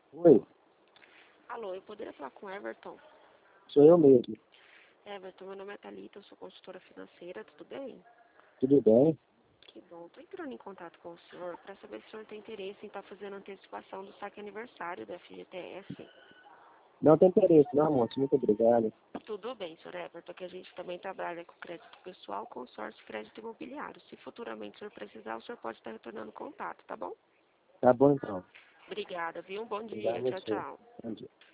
Oi, Alô, eu poderia falar com o Everton? sou eu mesmo. Everton, meu nome é Thalita, eu sou consultora financeira, tudo bem? Tudo bem? Que bom. Estou entrando em contato com o senhor para saber se o senhor tem interesse em estar fazendo antecipação do saque aniversário da FGTS. Não tem interesse, não, moço. Muito obrigado. Tudo bem, senhor Everton, que a gente também trabalha com crédito pessoal, consórcio e crédito imobiliário. Se futuramente o senhor precisar, o senhor pode estar retornando contato, tá bom? Tá bom, então. Obrigada, viu? Um bom Obrigado dia. a Tchau, você. tchau. Bom dia.